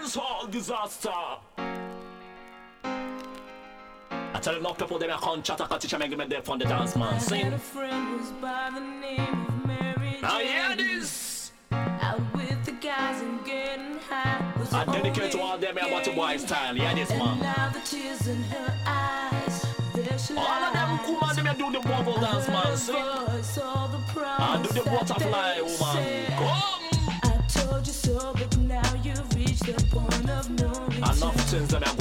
Dancehall disaster. I tell enough people they can't chat a teacher make me deaf on the dance man. Sing. I had a friend who's by the name of Mary. Now hear this. Out with the guys and getting high. I dedicate to all them about the boy style. Hear this man. And now the tears in her eyes. All of them come and them do the bubble dance man. Sing. And do the butterfly woman. Come. I told you so, but now you've reached the point of no return. Enough things that I'm